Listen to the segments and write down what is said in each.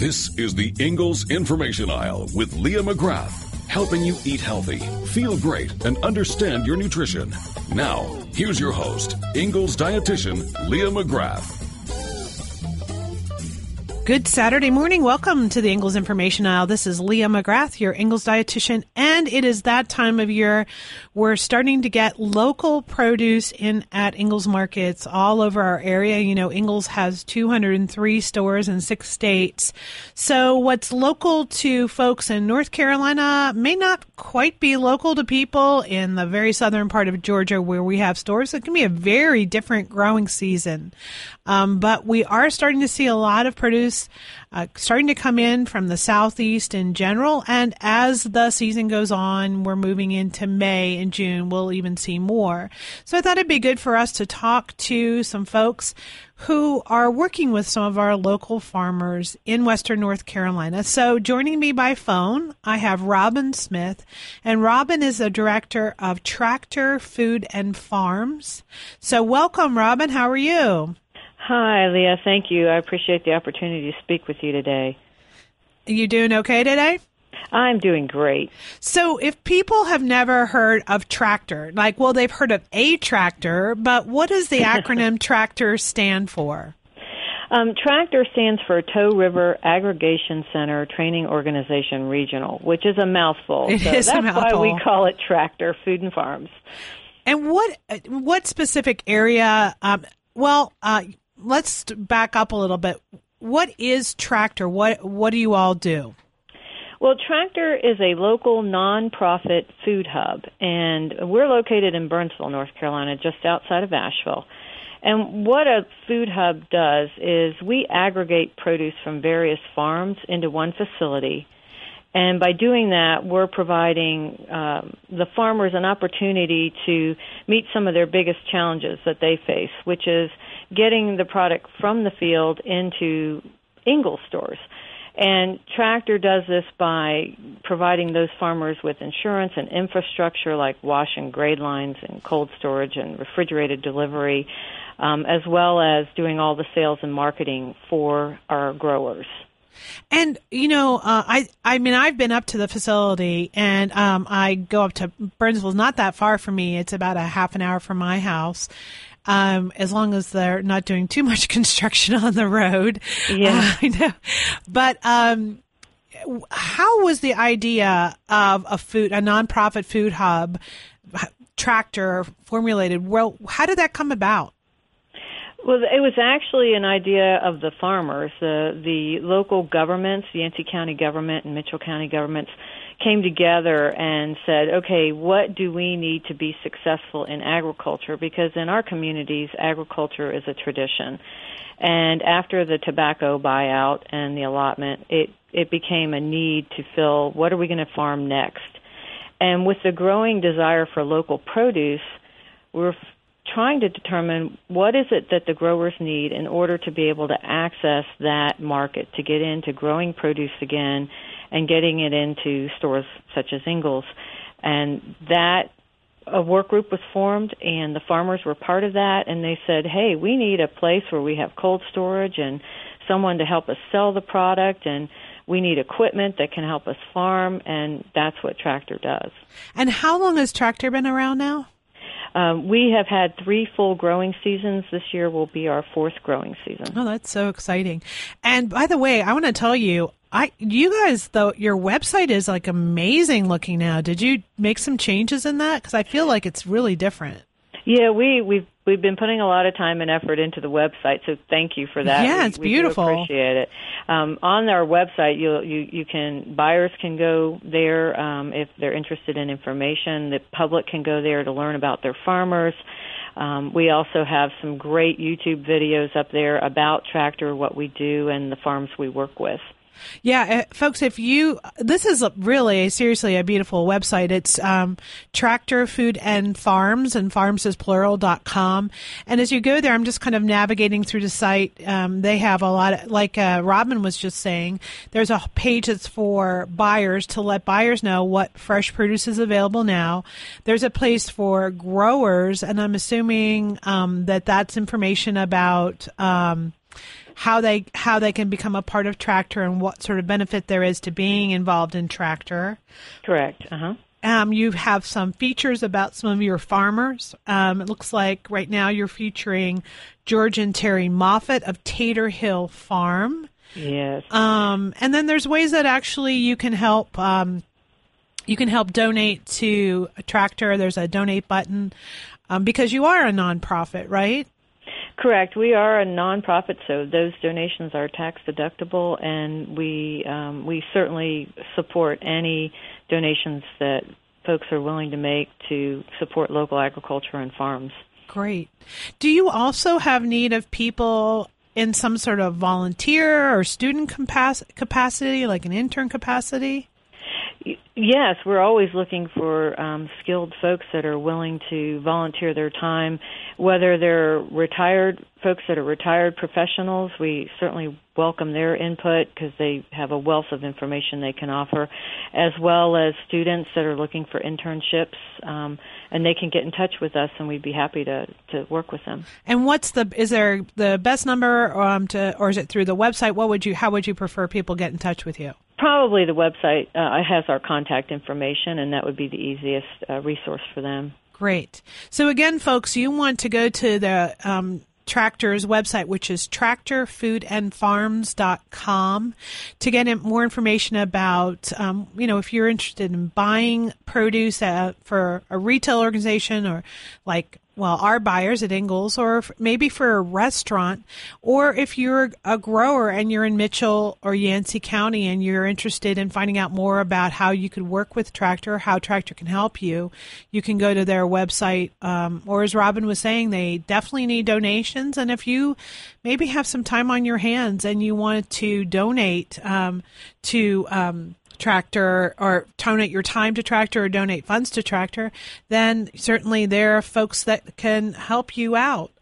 This is the Ingalls Information Aisle with Leah McGrath, helping you eat healthy, feel great, and understand your nutrition. Now, here's your host, Ingalls dietitian Leah McGrath. Good Saturday morning. Welcome to the Ingalls Information Aisle. This is Leah McGrath, your Ingalls dietitian, and it is that time of year. We're starting to get local produce in at Ingalls markets all over our area. You know, Ingalls has 203 stores in 6 states. So what's local to folks in North Carolina may not quite be local to people in the very southern part of Georgia where we have stores. It can be a very different growing season. But we are starting to see a lot of produce starting to come in from the southeast in general. And as the season goes on, we're moving into May and June. We'll even see more. So I thought it'd be good for us to talk to some folks who are working with some of our local farmers in Western North Carolina. So joining me by phone, I have Robin Smith, and Robin is the director of Tractor Food and Farms. So welcome, Robin. How are you? Hi, Leah. Thank you. I appreciate the opportunity to speak with you today. Are you doing okay today? I'm doing great. So if people have never heard of Tractor, they've heard of a tractor, but what does the acronym Tractor stand for? Tractor stands for Tow River Aggregation Center Training Organization Regional, which is a mouthful. That's why we call it Tractor Food and Farms. And what specific area? Let's back up a little bit. What is Tractor? What do you all do? Well, Tractor is a local nonprofit food hub, and we're located in Burnsville, North Carolina, just outside of Asheville. And what a food hub does is we aggregate produce from various farms into one facility. And by doing that, we're providing the farmers an opportunity to meet some of their biggest challenges that they face, which is getting the product from the field into Ingalls stores. And Tractor does this by providing those farmers with insurance and infrastructure like wash and grade lines and cold storage and refrigerated delivery, as well as doing all the sales and marketing for our growers. And, I've been up to the facility, and I go up to Burnsville, not that far from me. It's about a half an hour from my house, as long as they're not doing too much construction on the road. Yeah. I know. But how was the idea of a nonprofit food hub, Tractor, formulated? Well, how did that come about? Well, it was actually an idea of the farmers. The local governments, the Yancey County government and Mitchell County governments, came together and said, okay, what do we need to be successful in agriculture? Because in our communities, agriculture is a tradition. And after the tobacco buyout and the allotment, it became a need to fill, what are we going to farm next? And with the growing desire for local produce, we're trying to determine what is it that the growers need in order to be able to access that market, to get into growing produce again and getting it into stores such as Ingalls. And a work group was formed, and the farmers were part of that, and they said, hey, we need a place where we have cold storage and someone to help us sell the product, and we need equipment that can help us farm, and that's what Tractor does. And how long has Tractor been around now? We have had 3 full growing seasons. This year will be our 4th growing season. Oh, that's so exciting. And by the way, I want to tell you, you guys, though, your website is amazing looking now. Did you make some changes in that? Because I feel like it's really different. Yeah, we've been putting a lot of time and effort into the website, so thank you for that. Yeah, it's beautiful. We do appreciate it. On our website, buyers can go there if they're interested in information. The public can go there to learn about their farmers. We also have some great YouTube videos up there about Tractor, what we do, and the farms we work with. Yeah, folks, this is really, seriously, a beautiful website. It's Tractor Food and Farms, and farms is plural.com. And as you go there, I'm just kind of navigating through the site. They have a lot of, like Robin was just saying, there's a page that's for buyers to let buyers know what fresh produce is available now. There's a place for growers, and I'm assuming that that's information about how they can become a part of Tractor and what sort of benefit there is to being involved in Tractor. Correct. Uh-huh. You have some features about some of your farmers. It looks like right now you're featuring George and Terry Moffat of Tater Hill Farm. Yes. And then there's ways that actually you can help. You can help donate to a Tractor. There's a donate button because you are a nonprofit, right? Correct. We are a nonprofit, so those donations are tax deductible, and we certainly support any donations that folks are willing to make to support local agriculture and farms. Great. Do you also have need of people in some sort of volunteer or student capacity, like an intern capacity? Yes, we're always looking for skilled folks that are willing to volunteer their time, whether they're retired folks that are retired professionals. We certainly welcome their input because they have a wealth of information they can offer, as well as students that are looking for internships, and they can get in touch with us, and we'd be happy to work with them. And is there the best number, or is it through the website? How would you prefer people get in touch with you? Probably the website has our contact information, and that would be the easiest resource for them. Great. So again, folks, you want to go to the Tractor's website, which is tractorfoodandfarms.com, to get more information about, if you're interested in buying produce for a retail organization or our buyers at Ingalls, or maybe for a restaurant, or if you're a grower and you're in Mitchell or Yancey County and you're interested in finding out more about how you could work with Tractor, how Tractor can help you, you can go to their website. Or as Robin was saying, they definitely need donations. And if you maybe have some time on your hands and you want to donate to Tractor, or donate your time to Tractor, or donate funds to Tractor, then certainly there are folks that can help you out.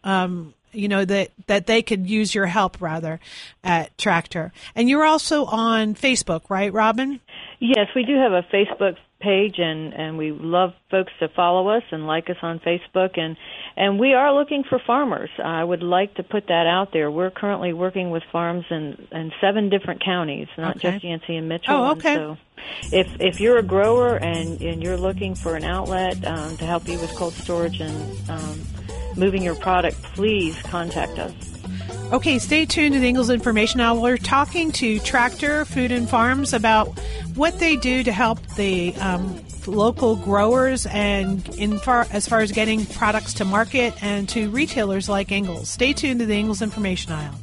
That they could use your help rather at Tractor. And you're also on Facebook, right, Robin? Yes, we do have a Facebook page, and we love folks to follow us and like us on Facebook, and we are looking for farmers. I would like to put that out there. We're currently working with farms in 7 different counties, not just Yancey and Mitchell. Oh, okay. And so if you're a grower and you're looking for an outlet to help you with cold storage and moving your product, please contact us. Okay, stay tuned to the Ingalls Information Now. We're talking to Tractor Food and Farms about what they do to help the local growers and as far as getting products to market and to retailers like Ingalls. Stay tuned to the Ingalls Information Aisle.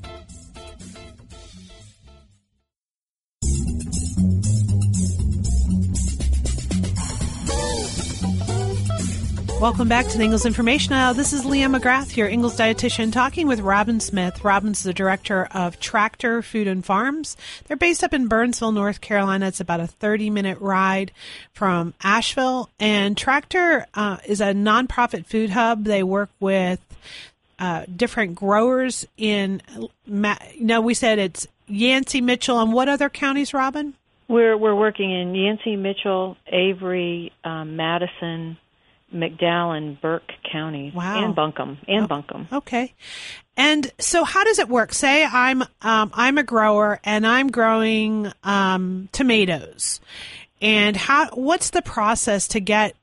Welcome back to the Ingalls Information Aisle. This is Leah McGrath, your Ingalls dietitian, talking with Robin Smith. Robin's the director of Tractor Food and Farms. They're based up in Burnsville, North Carolina. It's about a 30-minute ride from Asheville. And Tractor is a nonprofit food hub. They work with different growers in, we said it's Yancey, Mitchell, and what other counties, Robin? We're working in Yancey, Mitchell, Avery, Madison, McDowell, and Burke counties. Wow. And Buncombe. Okay. And so how does it work? Say I'm a grower and I'm growing tomatoes. And what's the process to get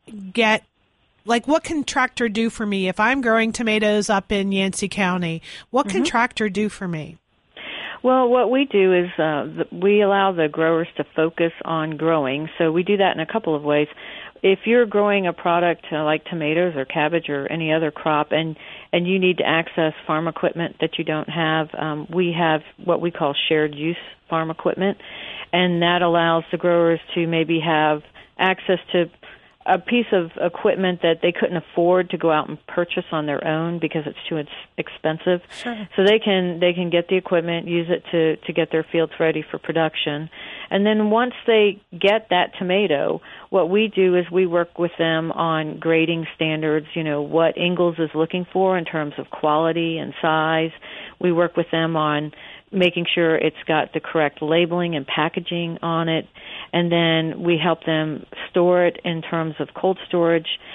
what can Tractor do for me if I'm growing tomatoes up in Yancey County? What can Tractor do for me? Well, what we do is we allow the growers to focus on growing. So we do that in a couple of ways. If you're growing a product like tomatoes or cabbage or any other crop, and you need to access farm equipment that you don't have, we have what we call shared use farm equipment, and that allows the growers to maybe have access to a piece of equipment that they couldn't afford to go out and purchase on their own because it's too expensive. Sure. So they can get the equipment, use it to get their fields ready for production. And then once they get that tomato, what we do is we work with them on grading standards, what Ingalls is looking for in terms of quality and size. We work with them on making sure it's got the correct labeling and packaging on it, and then we help them store it in terms of cold storage,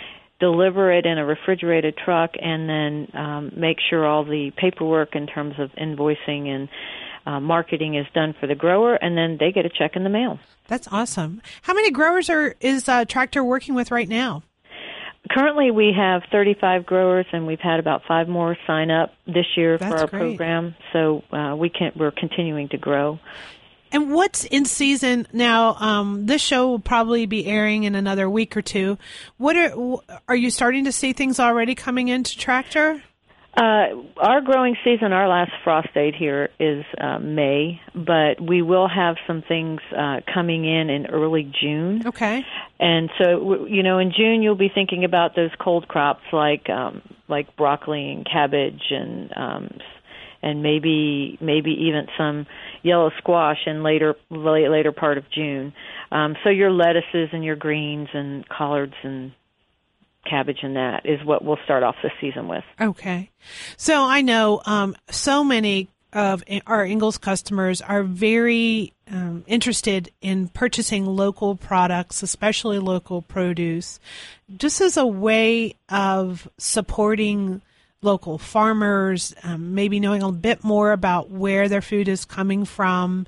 deliver it in a refrigerated truck, and then make sure all the paperwork in terms of invoicing and marketing is done for the grower, and then they get a check in the mail. That's awesome. How many growers is Tractor working with right now? Currently, we have 35 growers, and we've had about 5 more sign up this year for our program. So we're continuing to grow. And what's in season now? This show will probably be airing in another week or two. What are you starting to see things already coming into Tractor? Our growing season, our last frost date here is May, but we will have some things coming in early June. Okay. And so, in June you'll be thinking about those cold crops like broccoli and cabbage and maybe even some yellow squash in later part of June. So your lettuces and your greens and collards and cabbage and that is what we'll start off the season with. Okay. So I know so many of our Ingles customers are very interested in purchasing local products, especially local produce, just as a way of supporting local farmers, maybe knowing a bit more about where their food is coming from,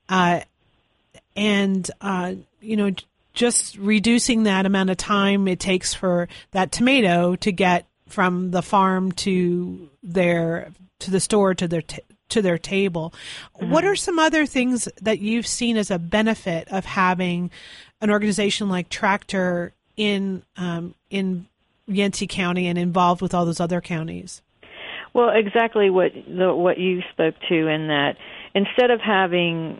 and just reducing that amount of time it takes for that tomato to get from the farm to the store to their table. Mm-hmm. What are some other things that you've seen as a benefit of having an organization like Tractor in Yancey County and involved with all those other counties? Well, exactly what you spoke to, in that instead of having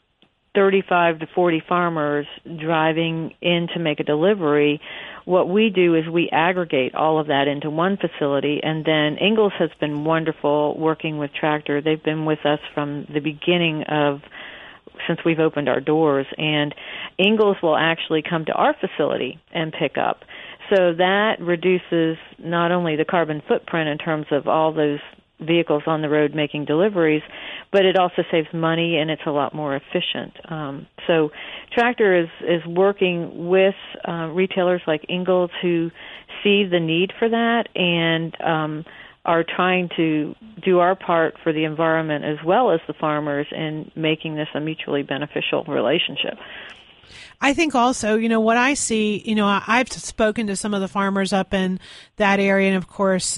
35 to 40 farmers driving in to make a delivery, what we do is we aggregate all of that into one facility, and then Ingles has been wonderful working with Tractor. They've been with us from the beginning since we've opened our doors, and Ingles will actually come to our facility and pick up. So that reduces not only the carbon footprint in terms of all those vehicles on the road making deliveries, but it also saves money and it's a lot more efficient. So Tractor is working with retailers like Ingles who see the need for that and are trying to do our part for the environment as well as the farmers in making this a mutually beneficial relationship. I think also, what I see, I've spoken to some of the farmers up in that area, and of course,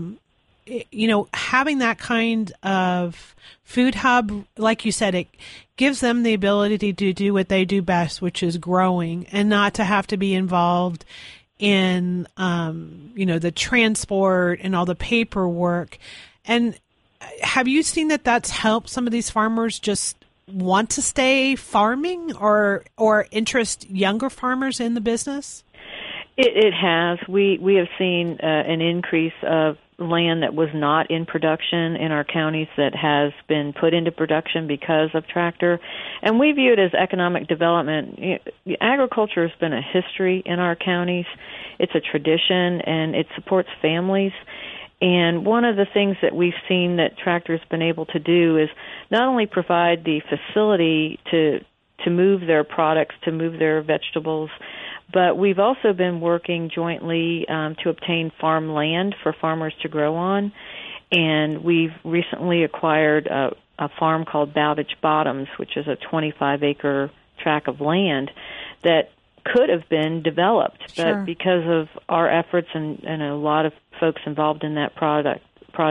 having that kind of food hub, like you said, it gives them the ability to do what they do best, which is growing, and not to have to be involved in, the transport and all the paperwork. And have you seen that that's helped some of these farmers just want to stay farming or interest younger farmers in the business? It has. We have seen an increase of land that was not in production in our counties that has been put into production because of Tractor. And we view it as economic development. Agriculture has been a history in our counties. It's a tradition, and it supports families. And one of the things that we've seen that Tractor's been able to do is not only provide the facility to move their products, to move their vegetables, but we've also been working jointly to obtain farm land for farmers to grow on. And we've recently acquired a farm called Bowditch Bottoms, which is a 25-acre tract of land that could have been developed, Sure. But because of our efforts and a lot of folks involved in that project,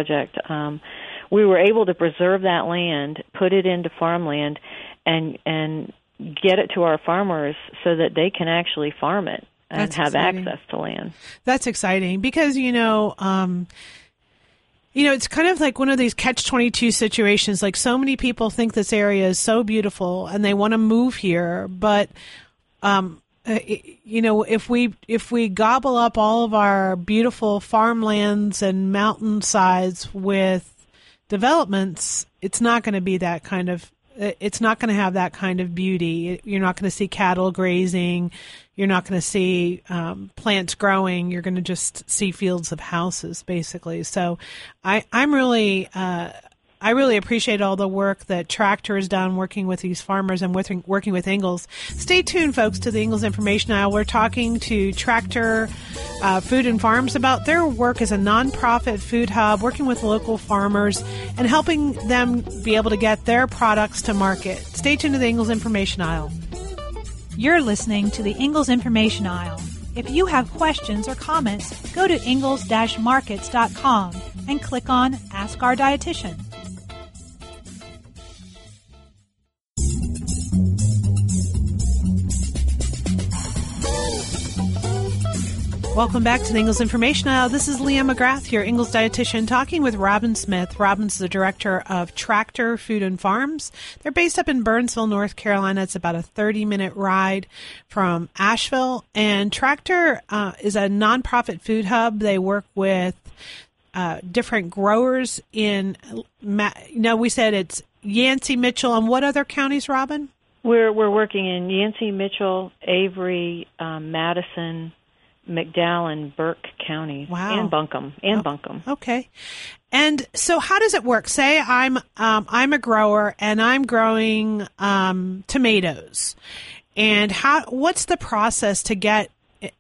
we were able to preserve that land, put it into farmland, and get it to our farmers so that they can actually farm it and That's have exciting. access to land. That's exciting because, it's kind of like one of these catch-22 situations. Like, so many people think this area is so beautiful and they want to move here, but if we gobble up all of our beautiful farmlands and mountainsides with developments, it's not going to be that kind of. It's not going to have that kind of beauty. You're not going to see cattle grazing. You're not going to see plants growing. You're going to just see fields of houses, basically. So I'm really I really appreciate all the work that Tractor has done working with these farmers and working with Ingalls. Stay tuned, folks, to the Ingalls Information Hour. We're talking to Tractor Food and Farms about their work as a nonprofit food hub, working with local farmers and helping them be able to get their products to market. Stay tuned to the Ingalls Information Aisle. You're listening to the Ingalls Information Aisle. If you have questions or comments, go to ingalls-markets.com and click on Ask Our Dietitian. Welcome back to the Ingalls Information Aisle. This is Leah McGrath, your Ingalls dietitian, talking with Robin Smith. Robin's the director of Tractor Food and Farms. They're based up in Burnsville, North Carolina. It's about a 30-minute ride from Asheville. And Tractor is a nonprofit food hub. They work with different growers in, we said it's Yancey, Mitchell, and what other counties, Robin? We're working in Yancey, Mitchell, Avery, Madison, McDowell, Burke counties. Wow. And Buncombe. Okay. And so how does it work? Say I'm a grower and I'm growing tomatoes. And what's the process to get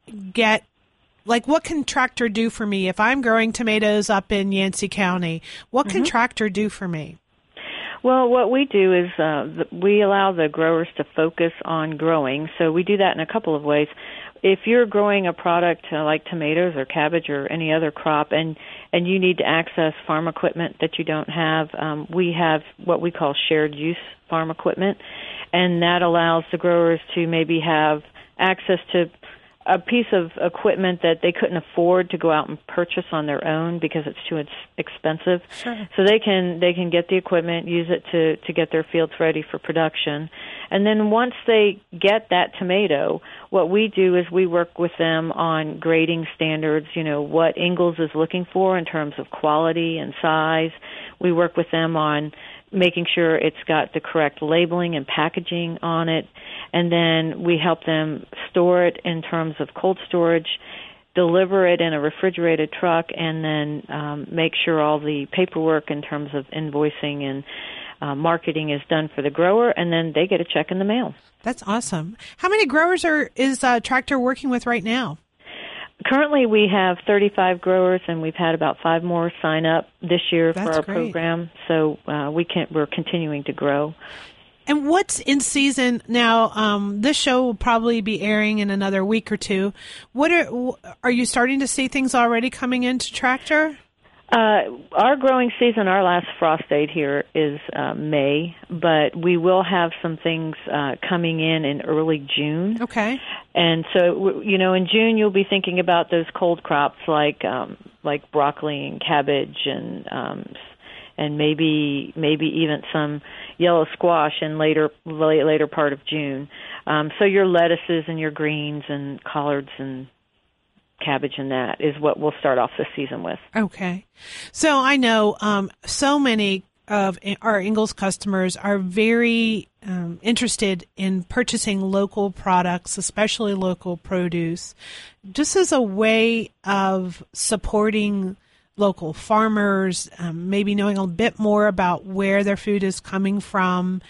like what can Tractor do for me if I'm growing tomatoes up in Yancey County? What can Tractor do for me? Well, what we do is we allow the growers to focus on growing. So we do that in a couple of ways. If you're growing a product like tomatoes or cabbage or any other crop and you need to access farm equipment that you don't have, we have what we call shared use farm equipment, and that allows the growers to maybe have access to a piece of equipment that they couldn't afford to go out and purchase on their own because it's too expensive. Sure. So they can get the equipment, use it to get their fields ready for production. And then once they get that tomato, what we do is we work with them on grading standards, what Ingalls is looking for in terms of quality and size. We work with them on making sure it's got the correct labeling and packaging on it. And then we help them store it in terms of cold storage, deliver it in a refrigerated truck, and then make sure all the paperwork in terms of invoicing and marketing is done for the grower, and then they get a check in the mail. That's awesome. How many growers is Tractor working with right now? Currently, we have 35 growers, and we've had about 5 more sign up this year for our program. So we're continuing to grow. And what's in season now? This show will probably be airing in another week or two. What are you starting to see things already coming into Tractor? Our growing season, our last frost date here is May, but we will have some things coming in early June. Okay. And so, in June you'll be thinking about those cold crops like broccoli and cabbage and maybe even some yellow squash in later part of June. So your lettuces and your greens and collards and cabbage and that is what we'll start off this season with. Okay. So I know so many of our Ingalls customers are very interested in purchasing local products, especially local produce, just as a way of supporting local farmers, maybe knowing a bit more about where their food is coming from,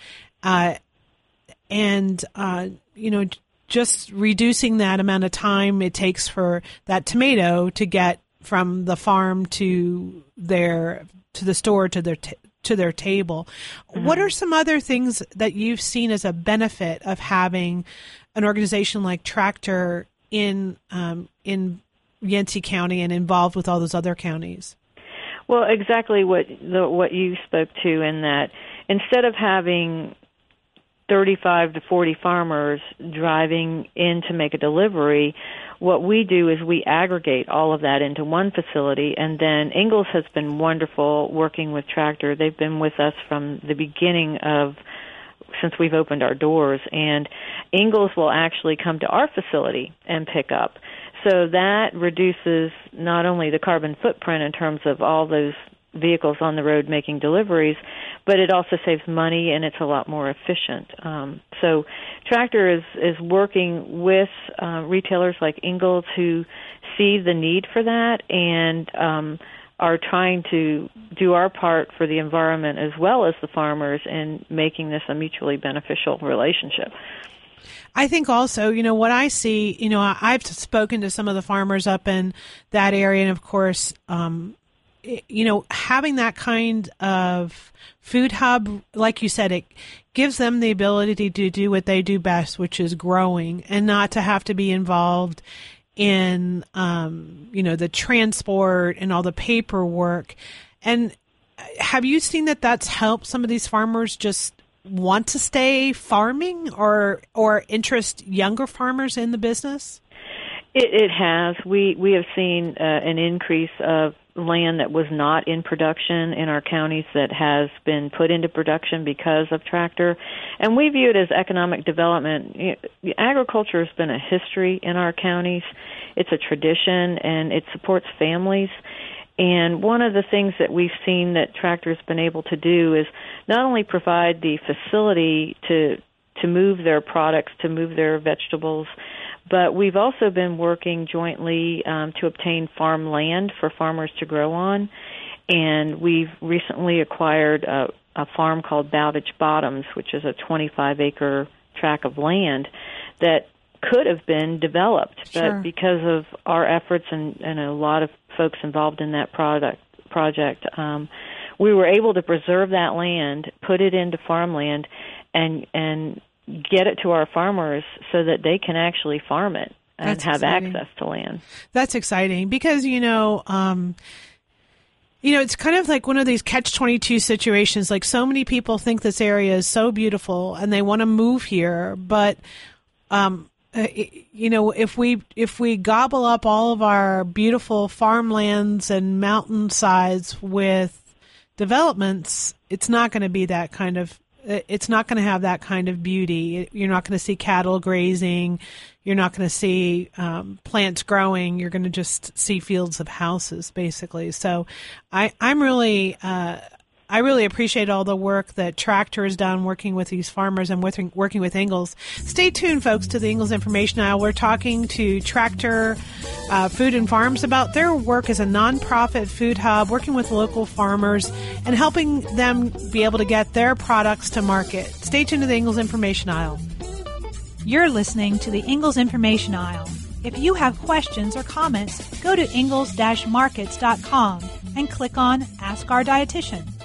and just reducing that amount of time it takes for that tomato to get from the farm to the store to their table. Mm-hmm. What are some other things that you've seen as a benefit of having an organization like Tractor in Yancey County and involved with all those other counties? Well, exactly what you spoke to, in that instead of having 35 to 40 farmers driving in to make a delivery, what we do is we aggregate all of that into one facility, and then Ingalls has been wonderful working with Tractor. They've been with us from the beginning since we've opened our doors, and Ingalls will actually come to our facility and pick up. So that reduces not only the carbon footprint in terms of all those vehicles on the road making deliveries, but it also saves money and it's a lot more efficient. So Tractor is working with retailers like Ingalls who see the need for that, and are trying to do our part for the environment as well as the farmers in making this a mutually beneficial relationship. I think also, what I see, I've spoken to some of the farmers up in that area, and of course, having that kind of food hub, like you said, it gives them the ability to do what they do best, which is growing, and not to have to be involved in, the transport and all the paperwork. And have you seen that that's helped some of these farmers just want to stay farming or interest younger farmers in the business? It has. We have seen an increase of land that was not in production in our counties that has been put into production because of tractor, and we view it as economic development. Agriculture has been a history in our counties. It's a tradition, and it supports families. And one of the things that we've seen that Tractor's been able to do is not only provide the facility to move their products, to move their vegetables, but we've also been working jointly to obtain farm land for farmers to grow on. And we've recently acquired a farm called Bowditch Bottoms, which is a 25-acre tract of land that could have been developed, but Sure. because of our efforts and a lot of folks involved in that project, we were able to preserve that land, put it into farmland, and get it to our farmers so that they can actually farm it and That's have exciting. access to land. That's exciting because, it's kind of like one of these catch-22 situations. Like, so many people think this area is so beautiful and they want to move here, but if we gobble up all of our beautiful farmlands and mountainsides with developments, it's not going to be that kind of. It's not going to have that kind of beauty. You're not going to see cattle grazing. You're not going to see plants growing. You're going to just see fields of houses, basically. So, I really appreciate all the work that Tractor has done working with these farmers and working with Ingalls. Stay tuned, folks, to the Ingalls Information Aisle. We're talking to Tractor Food and Farms about their work as a nonprofit food hub, working with local farmers and helping them be able to get their products to market. Stay tuned to the Ingalls Information Aisle. You're listening to the Ingalls Information Aisle. If you have questions or comments, go to ingalls-markets.com and click on Ask Our Dietitian.